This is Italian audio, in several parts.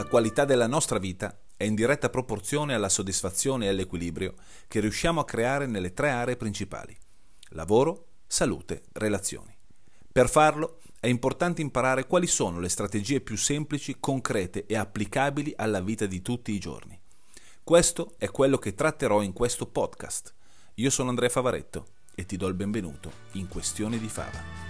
qualità della nostra vita è in diretta proporzione alla soddisfazione e all'equilibrio che riusciamo a creare nelle 3 aree principali: lavoro, salute, relazioni. Per farlo è importante imparare quali sono le strategie più semplici, concrete e applicabili alla vita di tutti i giorni. Questo è quello che tratterò in questo podcast. Io sono Andrea Favaretto e ti do il benvenuto in Questioni di Fava.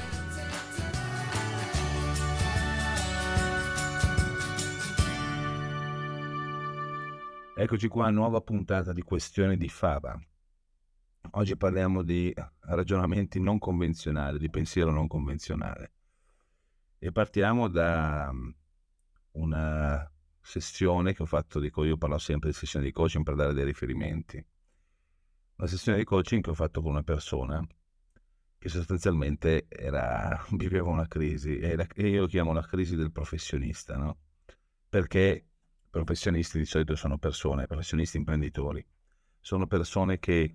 Eccoci qua, nuova puntata di Questioni di Fava. Oggi parliamo di ragionamenti non convenzionali, di pensiero non convenzionale. E partiamo da una sessione che ho fatto, io parlo sempre di sessione di coaching per dare dei riferimenti. Una sessione di coaching che ho fatto con una persona che sostanzialmente viveva una crisi, e io lo chiamo la crisi del professionista, no? Perché professionisti di solito sono professionisti imprenditori, sono persone che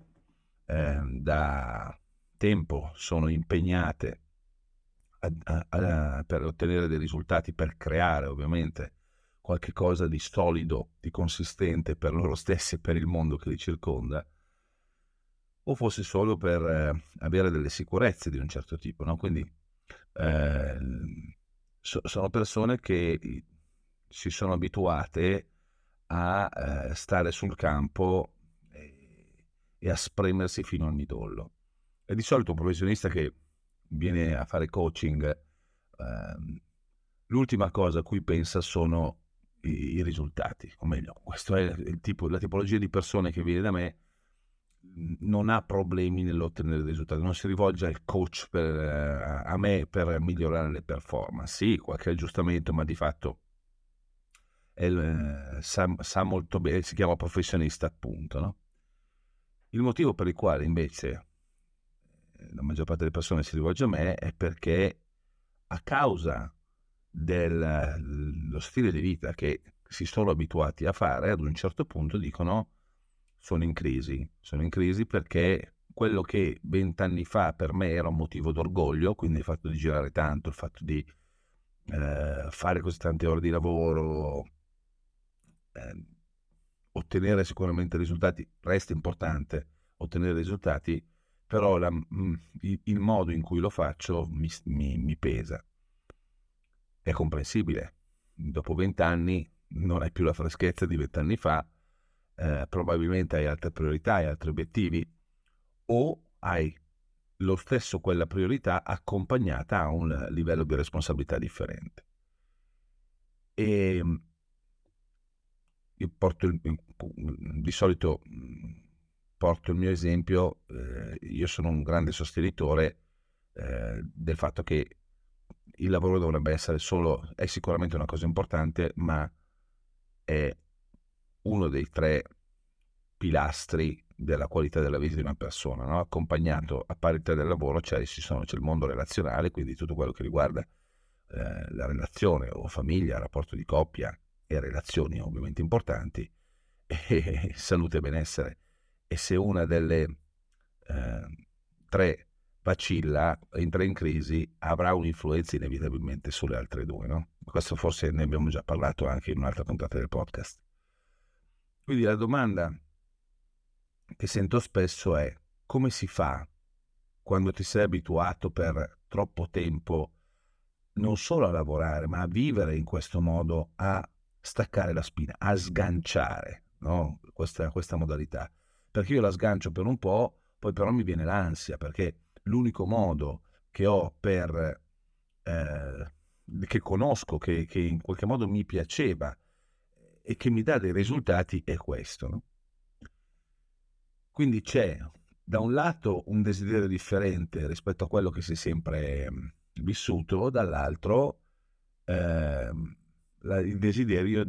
da tempo sono impegnate per ottenere dei risultati, per creare ovviamente qualche cosa di solido, di consistente per loro stessi e per il mondo che li circonda, o fosse solo per avere delle sicurezze di un certo tipo, no? Quindi sono persone che si sono abituate a stare sul campo e a spremersi fino al midollo. E di solito un professionista che viene a fare coaching, l'ultima cosa a cui pensa sono i risultati, o meglio, questo è la tipologia di persone che viene da me. Non ha problemi nell'ottenere risultati, non si rivolge al coach a me per migliorare le performance. Sì, qualche aggiustamento, ma di fatto sa molto bene, si chiama professionista appunto, no? Il motivo per il quale invece la maggior parte delle persone si rivolge a me è perché a causa dello stile di vita che si sono abituati a fare, ad un certo punto dicono sono in crisi perché quello che 20 anni fa per me era un motivo d'orgoglio, quindi il fatto di girare tanto, il fatto di fare così tante ore di lavoro, ottenere sicuramente risultati, resta importante ottenere risultati, però il modo in cui lo faccio mi pesa. È comprensibile, dopo 20 anni non hai più la freschezza di 20 anni fa, probabilmente hai altre priorità, hai altri obiettivi, o hai lo stesso quella priorità accompagnata a un livello di responsabilità differente. E io di solito porto il mio esempio, io sono un grande sostenitore del fatto che il lavoro dovrebbe essere è sicuramente una cosa importante, ma è uno dei 3 pilastri della qualità della vita di una persona, no? Accompagnato a parità del lavoro c'è il mondo relazionale, quindi tutto quello che riguarda la relazione o famiglia, rapporto di coppia e relazioni ovviamente importanti, e salute e benessere. E se una delle 3 vacilla, entra in crisi, avrà un'influenza inevitabilmente sulle altre 2, no? Questo forse ne abbiamo già parlato anche in un'altra puntata del podcast. Quindi la domanda che sento spesso è: come si fa quando ti sei abituato per troppo tempo non solo a lavorare, ma a vivere in questo modo, a staccare la spina, a sganciare, no? Questa modalità. Perché io la sgancio per un po', poi però mi viene l'ansia, perché l'unico modo che ho che conosco, che in qualche modo mi piaceva e che mi dà dei risultati è questo, no? Quindi c'è da un lato un desiderio differente rispetto a quello che si è sempre vissuto, dall'altro il desiderio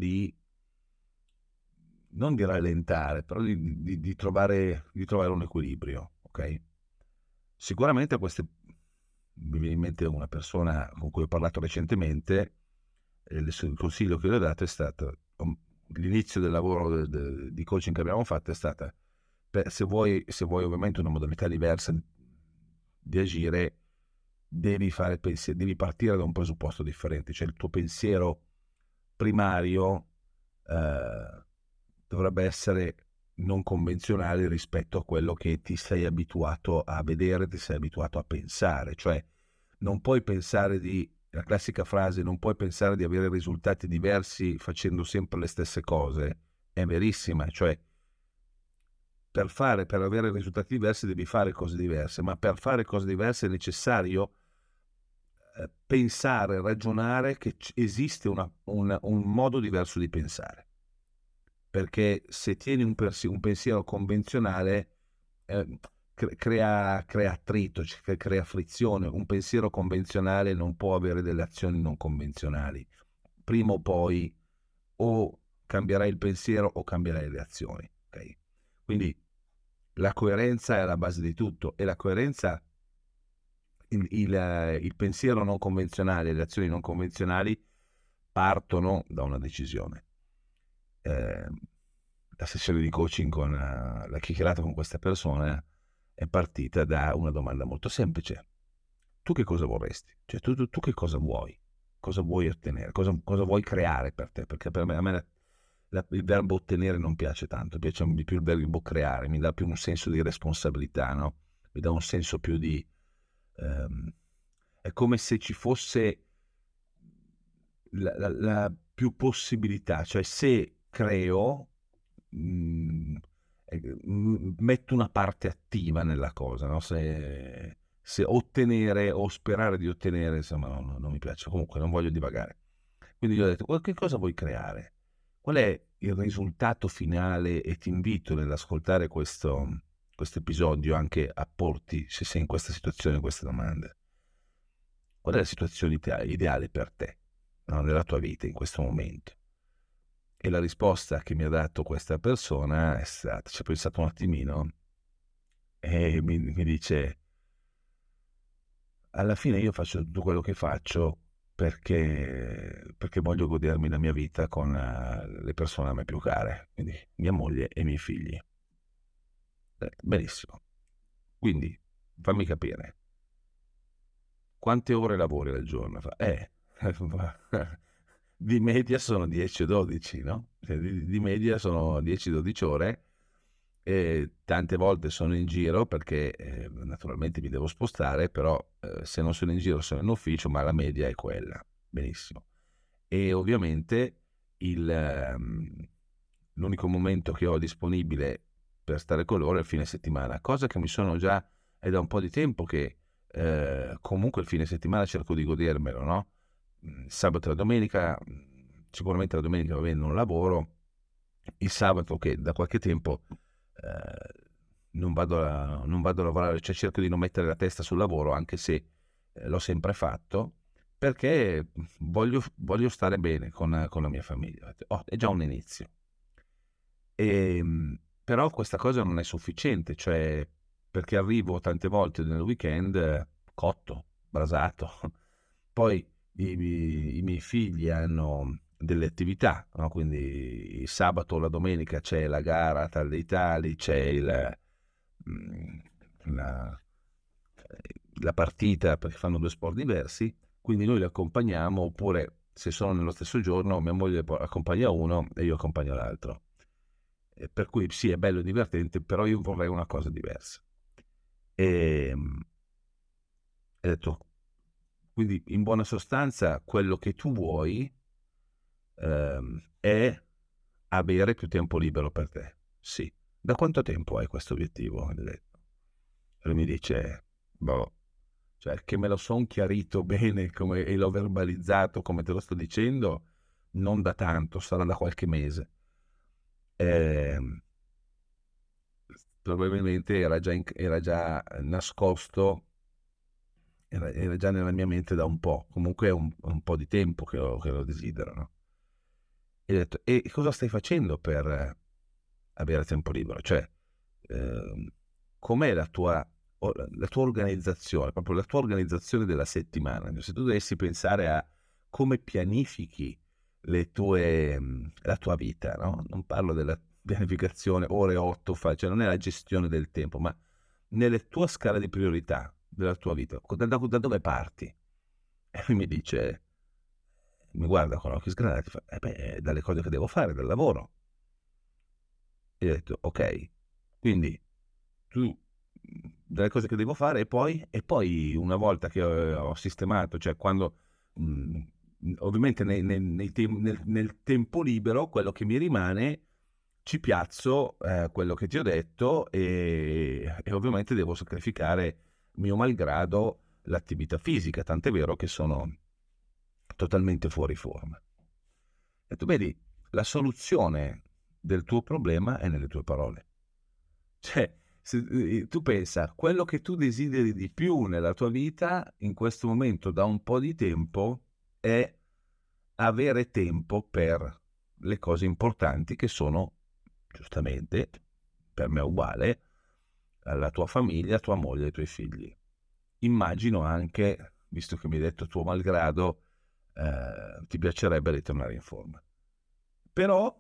non di rallentare, però di trovare un equilibrio, ok? Sicuramente mi viene in mente una persona con cui ho parlato recentemente, il consiglio che le ho dato è stato: l'inizio del lavoro di coaching che abbiamo fatto è stata, se vuoi ovviamente una modalità diversa di agire, devi partire da un presupposto differente, cioè il tuo pensiero primario dovrebbe essere non convenzionale rispetto a quello che ti sei abituato a vedere, ti sei abituato a pensare. Cioè, non puoi pensare la classica frase, non puoi pensare di avere risultati diversi facendo sempre le stesse cose, è verissima. Cioè, per avere risultati diversi devi fare cose diverse, ma per fare cose diverse è necessario pensare, ragionare che esiste un modo diverso di pensare. Perché se tieni un pensiero convenzionale, crea attrito, crea frizione. Un pensiero convenzionale non può avere delle azioni non convenzionali. Prima o poi o cambierai il pensiero o cambierai le azioni. Okay? Quindi la coerenza è alla base di tutto, e la coerenza, il pensiero non convenzionale e le azioni non convenzionali partono da una decisione. La sessione di coaching con la chiacchierata con questa persona è partita da una domanda molto semplice: tu che cosa vorresti? Cioè tu che cosa vuoi? Cosa vuoi ottenere? Cosa vuoi creare per te? Perché a me il verbo ottenere non piace tanto, piace di più il verbo creare, mi dà più un senso di responsabilità, no? Mi dà un senso più di è come se ci fosse la più possibilità. Cioè, se creo, metto una parte attiva nella cosa, no? Se ottenere o sperare di ottenere, insomma, non mi piace. Comunque, non voglio divagare. Quindi gli ho detto: che cosa vuoi creare? Qual è il risultato finale? E ti invito nell'ascoltare questo episodio anche a porti, se sei in questa situazione, queste domande. Qual è la situazione ideale per te, no, nella tua vita in questo momento? E la risposta che mi ha dato questa persona è stata, ci ha pensato un attimino e mi dice: alla fine io faccio tutto quello che faccio perché voglio godermi la mia vita con le persone a me più care, quindi mia moglie e i miei figli. Benissimo. Quindi fammi capire, quante ore lavori al giorno? Di media sono 10 o 12, no? Cioè, di media sono 10-12 ore, e tante volte sono in giro perché naturalmente mi devo spostare, però se non sono in giro sono in ufficio, ma la media è quella. Benissimo. E ovviamente l'unico momento che ho disponibile per stare con loro è il fine settimana, cosa che mi sono già, è da un po' di tempo che comunque il fine settimana cerco di godermelo, no? Sabato e la domenica, sicuramente la domenica va bene, non lavoro, il sabato che da qualche tempo non vado a lavorare, cioè cerco di non mettere la testa sul lavoro, anche se l'ho sempre fatto, perché voglio stare bene con la mia famiglia. Oh, è già un inizio. Però questa cosa non è sufficiente, cioè, perché arrivo tante volte nel weekend cotto, brasato. Poi i miei figli hanno delle attività, no? Quindi il sabato o la domenica c'è la gara tal dei tali, c'è mm, la, la partita, perché fanno due sport diversi, quindi noi li accompagniamo, oppure se sono nello stesso giorno mia moglie accompagna uno e io accompagno l'altro. Per cui sì, è bello e divertente, però io vorrei una cosa diversa. E ho detto, quindi in buona sostanza quello che tu vuoi è avere più tempo libero per te. Sì. Da quanto tempo hai questo obiettivo? Gli ho detto. E lui mi dice: boh, cioè che me lo son chiarito bene e l'ho verbalizzato come te lo sto dicendo, non da tanto, sarà da qualche mese. Ehm, Probabilmente era già nascosto, era già nella mia mente da un po', comunque è un po' di tempo che lo desidero, no? E ho detto: e cosa stai facendo per avere tempo libero? Cioè, ehm, com'è la tua organizzazione, proprio la tua organizzazione della settimana? Se tu dovessi pensare a come pianifichi la tua vita, no? Non parlo della pianificazione ore 8, cioè non è la gestione del tempo, ma nelle tua scala di priorità della tua vita, da dove parti? E lui mi dice: mi guarda con occhi sgranati, fa, dalle cose che devo fare, dal lavoro. E ho detto, ok, quindi tu dalle cose che devo fare e poi una volta che ho sistemato, cioè quando mh, ovviamente nel tempo libero, quello che mi rimane, ci piazzo quello che ti ho detto e ovviamente devo sacrificare mio malgrado l'attività fisica, tant'è vero che sono totalmente fuori forma. Ho detto, vedi, la soluzione del tuo problema è nelle tue parole. Cioè, tu pensa, quello che tu desideri di più nella tua vita in questo momento da un po' di tempo è avere tempo per le cose importanti che sono, giustamente, per me uguale, la tua famiglia, tua moglie e i tuoi figli. Immagino anche, visto che mi hai detto tuo malgrado, ti piacerebbe ritornare in forma. Però,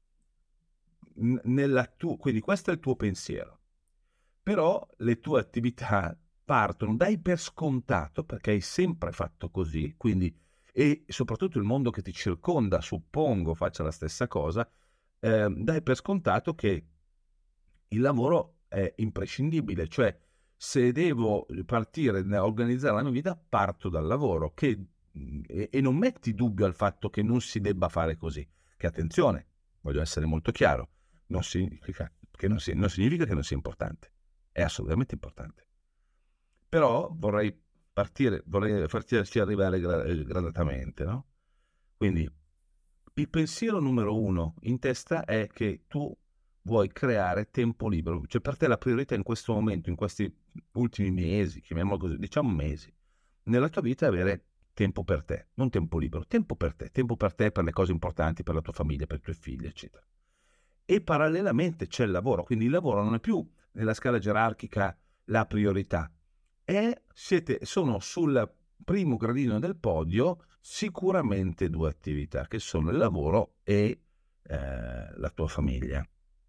quindi questo è il tuo pensiero. Però le tue attività partono, dai per scontato, perché hai sempre fatto così, quindi, e soprattutto il mondo che ti circonda, suppongo, faccia la stessa cosa, dai per scontato che il lavoro è imprescindibile, cioè se devo partire, organizzare la mia vita, parto dal lavoro, e non metti dubbio al fatto che non si debba fare così, che attenzione, voglio essere molto chiaro, non significa non significa che non sia importante, è assolutamente importante. Però vorrei farci arrivare gradatamente, no? Quindi il pensiero numero uno in testa è che tu vuoi creare tempo libero, cioè per te la priorità in questo momento, in questi ultimi mesi, chiamiamolo così, diciamo mesi, nella tua vita è avere tempo per te, non tempo libero, tempo per te, per le cose importanti, per la tua famiglia, per i tuoi figli, eccetera. E parallelamente c'è il lavoro, quindi il lavoro non è più nella scala gerarchica la priorità, sono sul primo gradino del podio sicuramente due attività che sono il lavoro e la tua famiglia.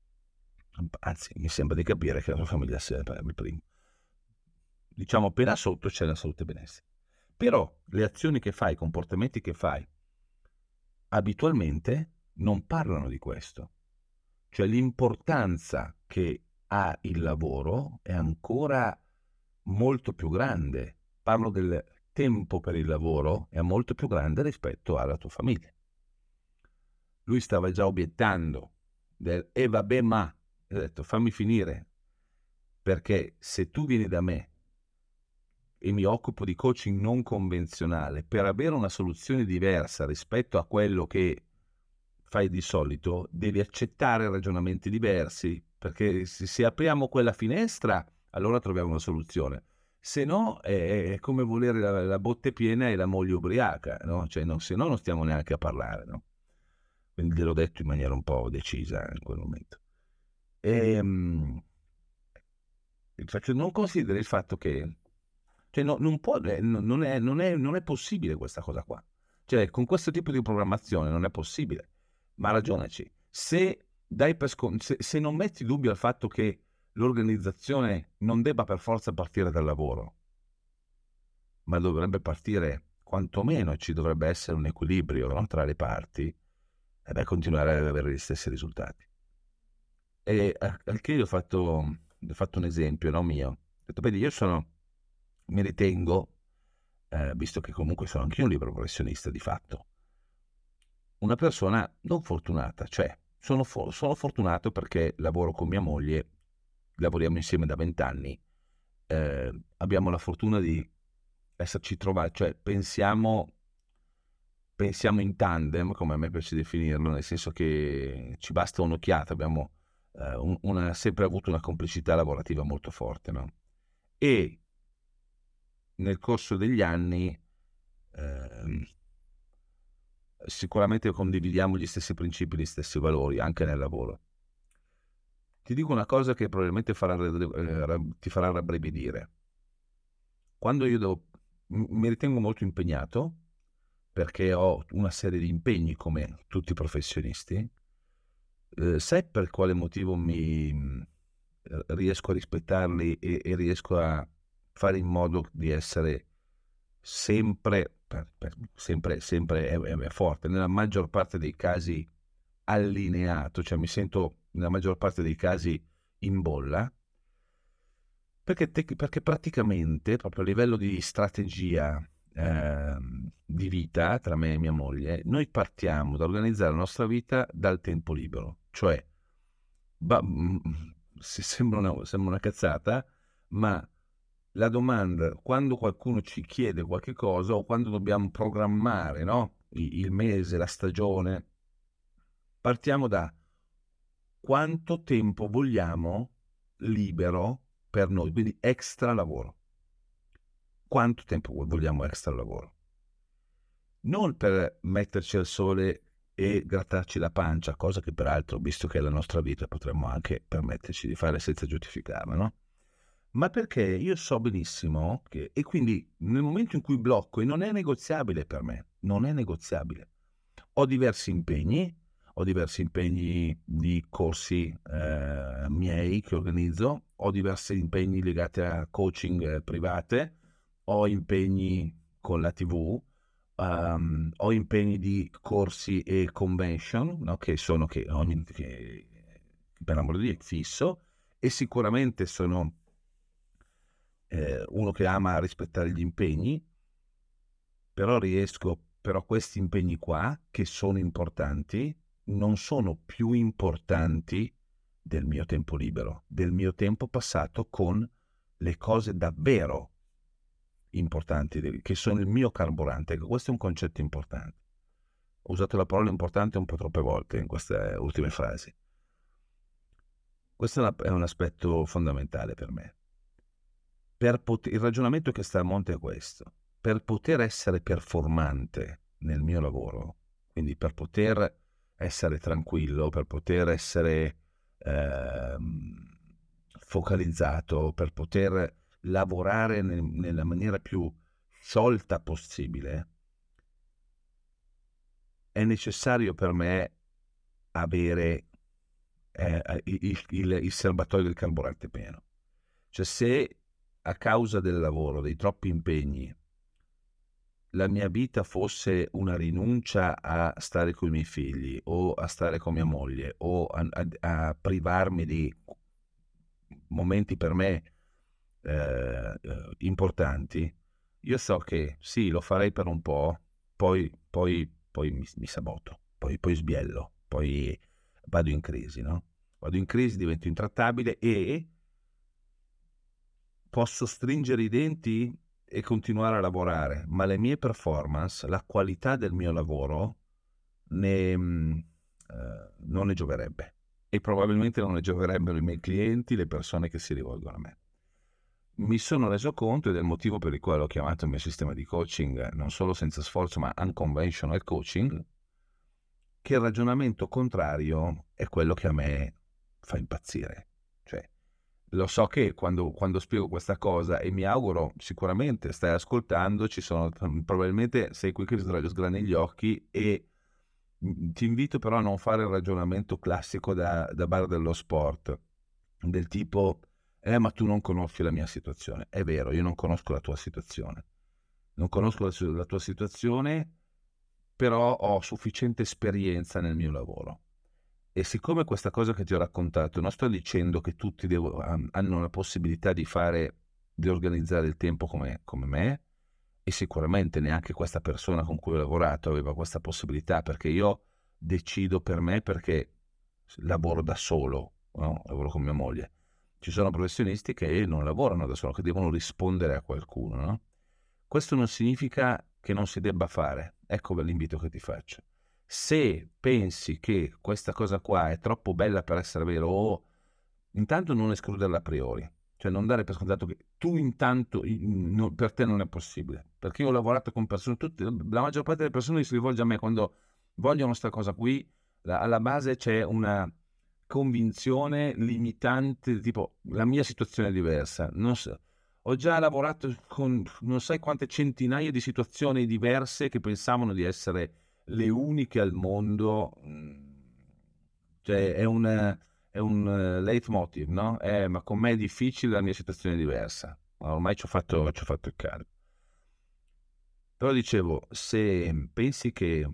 Anzi, mi sembra di capire che la tua famiglia sia il primo. Diciamo appena sotto c'è la salute e benessere. Però le azioni che fai, i comportamenti che fai abitualmente non parlano di questo. Cioè l'importanza che ha il lavoro è ancora molto più grande. Parlo del tempo per il lavoro, è molto più grande rispetto alla tua famiglia. Lui stava già obiettando e vabbè ma, ho detto fammi finire, perché se tu vieni da me e mi occupo di coaching non convenzionale per avere una soluzione diversa rispetto a quello che fai di solito, devi accettare ragionamenti diversi, perché se apriamo quella finestra, allora troviamo una soluzione. Se no, è come volere la botte piena e la moglie ubriaca, no? Cioè, no, se no non stiamo neanche a parlare, no? Quindi gliel'ho detto in maniera un po' decisa in quel momento. E, non consideri il fatto che cioè, non può, non è possibile questa cosa qua. Cioè, con questo tipo di programmazione non è possibile. Ma ragionaci, se non metti dubbio al fatto che l'organizzazione non debba per forza partire dal lavoro, ma dovrebbe partire quantomeno, ci dovrebbe essere un equilibrio, no, tra le parti, e beh, continuare ad avere gli stessi risultati. E al che io ho fatto un esempio, no, mio. Ho detto, vedi, mi ritengo, visto che comunque sono anche io un libero professionista di fatto, una persona non fortunata, cioè sono fortunato perché lavoro con mia moglie, lavoriamo insieme da 20 anni, abbiamo la fortuna di esserci trovati, cioè pensiamo in tandem, come a me piace definirlo, nel senso che ci basta un'occhiata, abbiamo sempre avuto una complicità lavorativa molto forte, no? E nel corso degli anni ehm, sicuramente condividiamo gli stessi principi, gli stessi valori, anche nel lavoro. Ti dico una cosa che probabilmente ti farà rabbrividire. Quando mi ritengo molto impegnato, perché ho una serie di impegni come tutti i professionisti, sai per quale motivo riesco a rispettarli e riesco a fare in modo di essere sempre, sempre è forte, nella maggior parte dei casi allineato, cioè mi sento nella maggior parte dei casi in bolla, perché praticamente, proprio a livello di strategia di vita tra me e mia moglie, noi partiamo da organizzare la nostra vita dal tempo libero, cioè ba- mm, sembra una cazzata, ma la domanda, quando qualcuno ci chiede qualche cosa o quando dobbiamo programmare, no? Il mese, la stagione, partiamo da quanto tempo vogliamo libero per noi, quindi extra lavoro. Quanto tempo vogliamo extra lavoro? Non per metterci al sole e grattarci la pancia, cosa che peraltro, visto che è la nostra vita, potremmo anche permetterci di fare senza giustificarla, no? Ma perché io so benissimo che, e quindi nel momento in cui blocco, e non è negoziabile per me, non è negoziabile, ho diversi impegni di corsi miei che organizzo, ho diversi impegni legati a coaching private, ho impegni con la TV, ho impegni di corsi e convention, no? che per l'amor di Dio fisso, e sicuramente sono uno che ama rispettare gli impegni, però questi impegni qua, che sono importanti, non sono più importanti del mio tempo libero, del mio tempo passato con le cose davvero importanti, che sono il mio carburante. Ecco, questo è un concetto importante. Ho usato la parola importante un po' troppe volte in queste ultime frasi. Questo è un aspetto fondamentale per me. Il ragionamento che sta a monte è questo. Per poter essere performante nel mio lavoro, quindi per poter essere tranquillo, per poter essere focalizzato, per poter lavorare nella maniera più sciolta possibile, è necessario per me avere il serbatoio del carburante pieno. Cioè, se a causa del lavoro, dei troppi impegni, la mia vita fosse una rinuncia a stare con i miei figli o a stare con mia moglie o a privarmi di momenti per me importanti, io so che sì, lo farei per un po', poi mi saboto, poi sbiello, poi vado in crisi, no? Vado in crisi, divento intrattabile e posso stringere i denti e continuare a lavorare, ma le mie performance, la qualità del mio lavoro non ne gioverebbe. E probabilmente non ne gioverebbero i miei clienti, le persone che si rivolgono a me. Mi sono reso conto, ed è il motivo per il quale ho chiamato il mio sistema di coaching non solo senza sforzo, ma unconventional coaching, che il ragionamento contrario è quello che a me fa impazzire. Cioè, lo so che quando spiego questa cosa, e mi auguro sicuramente stai ascoltando, probabilmente sei qui che sgrani gli occhi, e ti invito però a non fare il ragionamento classico da bar dello sport, del tipo, ma tu non conosci la mia situazione. È vero, io non conosco la tua situazione. Non conosco la tua situazione, però ho sufficiente esperienza nel mio lavoro. E siccome questa cosa che ti ho raccontato, non sto dicendo che tutti hanno la possibilità di organizzare il tempo come me, e sicuramente neanche questa persona con cui ho lavorato aveva questa possibilità, perché io decido per me perché lavoro da solo, no? Lavoro con mia moglie. Ci sono professionisti che non lavorano da solo, che devono rispondere a qualcuno, no? Questo non significa che non si debba fare. Ecco l'invito che ti faccio. Se pensi che questa cosa qua è troppo bella per essere vero, o intanto non escluderla a priori, cioè non dare per scontato che tu intanto per te non è possibile, perché io ho lavorato con persone, la maggior parte delle persone si rivolge a me quando vogliono questa cosa qui, alla base c'è una convinzione limitante, tipo la mia situazione è diversa, non so, ho già lavorato con non sai quante centinaia di situazioni diverse che pensavano di essere le uniche al mondo, cioè è un leitmotiv, no? Ma con me è difficile, la mia situazione è diversa. Ma ormai ci ho fatto il callo. Però dicevo, se pensi che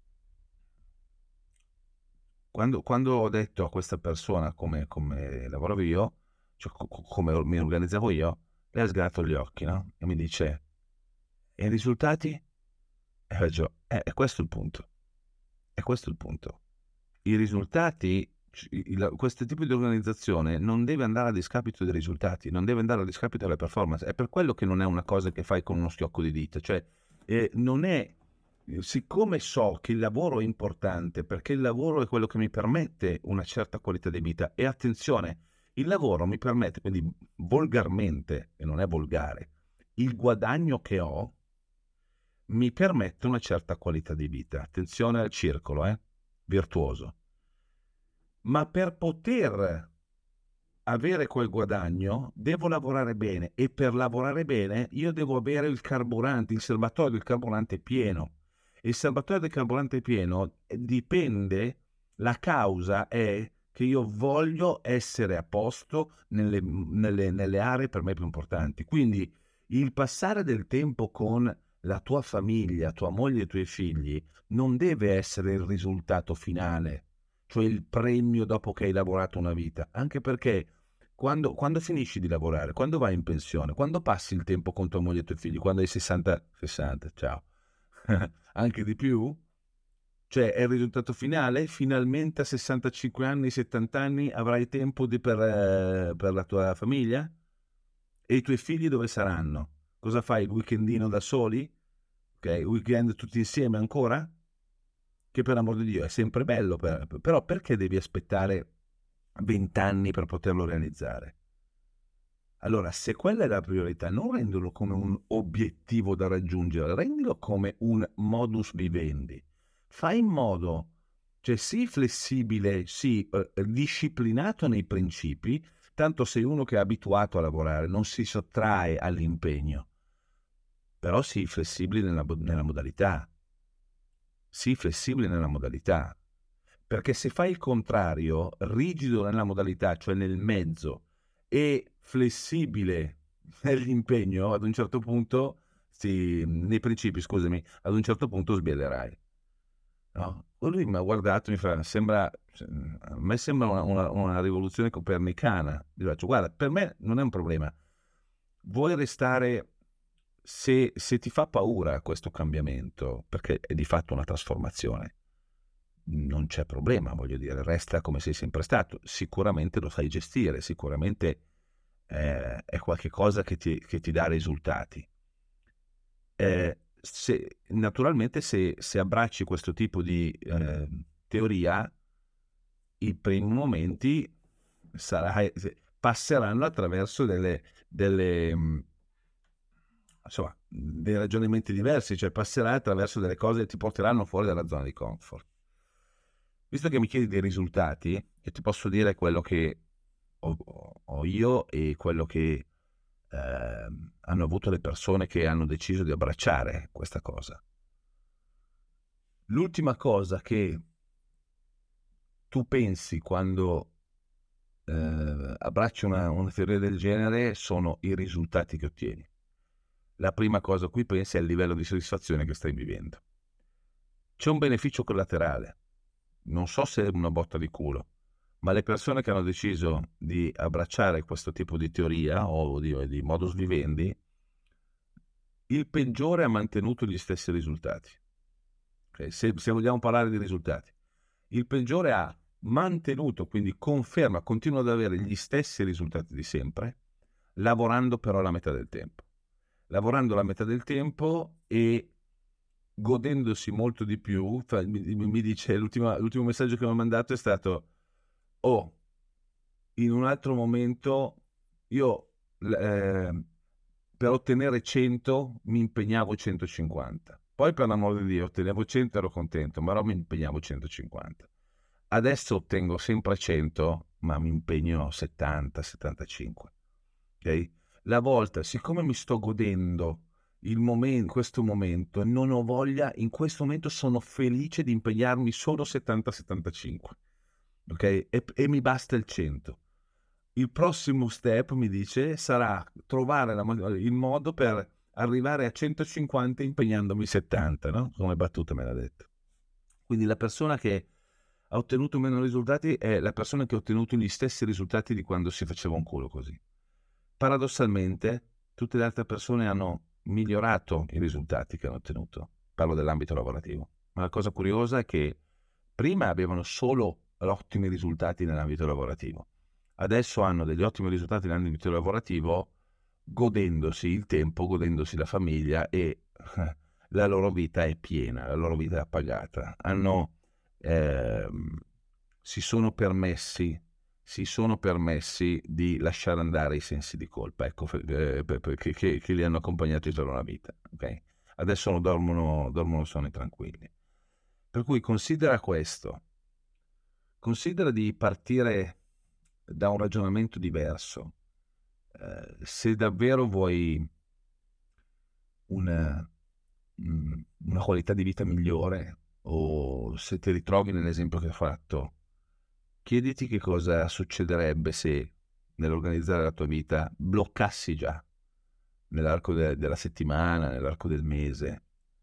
quando ho detto a questa persona come lavoravo io, cioè come mi organizzavo io, lei ha sgranato gli occhi, no? E mi dice, e i risultati? E faccio, è questo il punto, è questo il punto. I risultati, questo tipo di organizzazione non deve andare a discapito dei risultati, non deve andare a discapito delle performance. È per quello che non è una cosa che fai con uno schiocco di dita. Cioè, non è, siccome so che il lavoro è importante, perché il lavoro è quello che mi permette una certa qualità di vita. E attenzione, il lavoro mi permette, quindi volgarmente, e non è volgare, il guadagno che ho mi permette una certa qualità di vita. Attenzione al circolo, virtuoso. Ma per poter avere quel guadagno devo lavorare bene, e per lavorare bene io devo avere il carburante, il serbatoio del carburante pieno. Il serbatoio del carburante pieno dipende, la causa è che io voglio essere a posto nelle aree per me più importanti. Quindi il passare del tempo con la tua famiglia, tua moglie e i tuoi figli non deve essere il risultato finale, cioè il premio dopo che hai lavorato una vita, anche perché quando finisci di lavorare, quando vai in pensione, quando passi il tempo con tua moglie e i tuoi figli, quando hai 60, ciao, anche di più, cioè è il risultato finale, finalmente a 65 anni, 70 anni avrai tempo per la tua famiglia? E i tuoi figli dove saranno? Cosa fai, il weekendino da soli? Ok, weekend tutti insieme ancora? Che per amor di Dio è sempre bello, però perché devi aspettare 20 anni per poterlo realizzare? Allora, se quella è la priorità, non rendilo come un obiettivo da raggiungere, rendilo come un modus vivendi. Fai in modo, cioè sii flessibile, sii disciplinato nei principi, tanto sei uno che è abituato a lavorare, non si sottrae all'impegno, però sii flessibile nella modalità. Sii flessibile nella modalità. Perché se fai il contrario, rigido nella modalità, cioè nel mezzo, e flessibile nell'impegno, ad un certo punto, nei principi, scusami, ad un certo punto sbiellerai. No? Lui mi ha guardato e mi fa, a me sembra una rivoluzione copernicana. Gli faccio, guarda, per me non è un problema. Vuoi restare, se ti fa paura questo cambiamento, perché è di fatto una trasformazione, non c'è problema, voglio dire, resta come sei sempre stato, sicuramente lo sai gestire, sicuramente è qualche cosa che ti dà risultati. Naturalmente se abbracci questo tipo di teoria, i primi momenti passeranno attraverso insomma, dei ragionamenti diversi, cioè passerai attraverso delle cose che ti porteranno fuori dalla zona di comfort. Visto che mi chiedi dei risultati, io ti posso dire quello che ho io e quello che hanno avuto le persone che hanno deciso di abbracciare questa cosa. L'ultima cosa che tu pensi quando abbracci una teoria del genere sono i risultati che ottieni. La prima cosa a cui pensi è il livello di soddisfazione che stai vivendo. C'è un beneficio collaterale, non so se è una botta di culo, ma le persone che hanno deciso di abbracciare questo tipo di teoria o di modus vivendi, il peggiore ha mantenuto gli stessi risultati. Okay? Se vogliamo parlare di risultati, il peggiore ha mantenuto, quindi conferma, continua ad avere gli stessi risultati di sempre, lavorando però la metà del tempo. Lavorando la metà del tempo e godendosi molto di più. Mi dice, l'ultimo messaggio che mi ha mandato è stato: oh, in un altro momento io per ottenere 100 mi impegnavo 150, poi per l'amor di Dio ottenevo 100, ero contento, ma mi impegnavo 150. Adesso ottengo sempre 100, ma mi impegno 70, 75. Ok? La volta, siccome mi sto godendo questo momento, non ho voglia, in questo momento sono felice di impegnarmi solo 70-75, ok? E mi basta il 100. Il prossimo step, mi dice, sarà trovare il modo per arrivare a 150 impegnandomi 70, no? Come battuta me l'ha detto. Quindi la persona che ha ottenuto meno risultati è la persona che ha ottenuto gli stessi risultati di quando si faceva un culo così. Paradossalmente, tutte le altre persone hanno migliorato i risultati che hanno ottenuto. Parlo dell'ambito lavorativo. Ma la cosa curiosa è che prima avevano solo ottimi risultati nell'ambito lavorativo. Adesso hanno degli ottimi risultati nell'ambito lavorativo godendosi il tempo, godendosi la famiglia e la loro vita è piena, la loro vita è appagata. Si sono permessi di lasciare andare i sensi di colpa, ecco, che li hanno accompagnati per una vita. Okay? Adesso dormono sonni tranquilli. Per cui considera questo. Considera di partire da un ragionamento diverso. Se davvero vuoi una qualità di vita migliore, o se ti ritrovi nell'esempio che ho fatto, chiediti che cosa succederebbe se nell'organizzare la tua vita bloccassi già nell'arco della settimana, nell'arco del mese,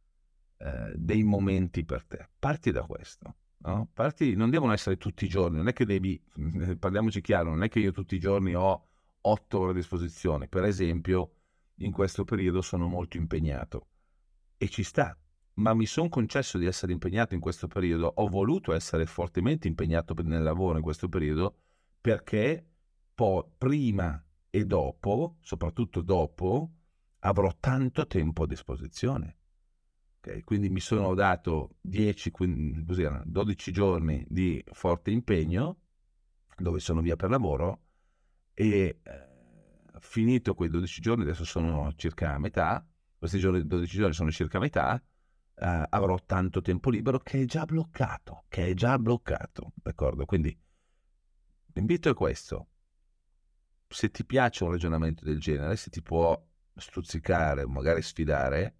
dei momenti per te. Parti da questo. No? Non devono essere tutti i giorni, non è che devi, parliamoci chiaro, non è che io tutti i giorni ho 8 ore a disposizione. Per esempio, in questo periodo sono molto impegnato e ci sta, ma mi sono concesso di essere impegnato in questo periodo, ho voluto essere fortemente impegnato nel lavoro in questo periodo perché poi prima e dopo, soprattutto dopo, avrò tanto tempo a disposizione. Okay, quindi mi sono dato 12 giorni di forte impegno dove sono via per lavoro e finito quei 12 giorni, adesso sono circa a metà, questi 12 giorni sono circa a metà, avrò tanto tempo libero che è già bloccato, d'accordo? Quindi l'invito è questo: se ti piace un ragionamento del genere, se ti può stuzzicare o magari sfidare,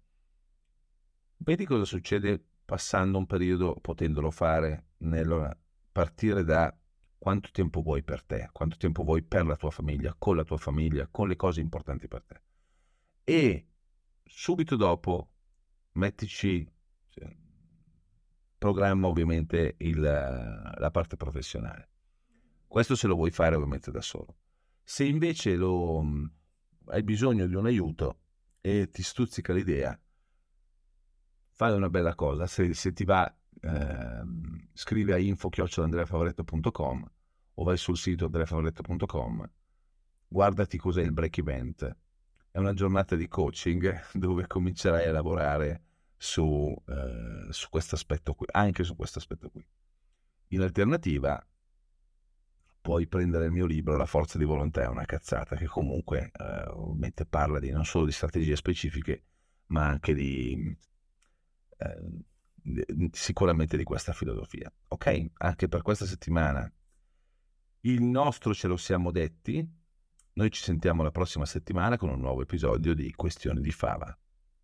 vedi cosa succede passando un periodo, potendolo fare, partire da quanto tempo vuoi per te, quanto tempo vuoi per la tua famiglia, con le cose importanti per te. E subito dopo mettici, programma ovviamente la parte professionale. Questo se lo vuoi fare ovviamente da solo. Se invece hai bisogno di un aiuto e ti stuzzica l'idea, fai una bella cosa. Se ti va, scrivi a info@andreafavoretto.com o vai sul sito andreafavoretto.com, guardati cos'è il break event. È una giornata di coaching dove comincerai a lavorare su questo aspetto qui, anche su questo aspetto qui. In alternativa puoi prendere il mio libro La forza di volontà è una cazzata, che comunque ovviamente parla non solo di strategie specifiche, ma anche sicuramente di questa filosofia. Ok? Anche per questa settimana il nostro ce lo siamo detti. Noi ci sentiamo la prossima settimana con un nuovo episodio di Questioni di Fava.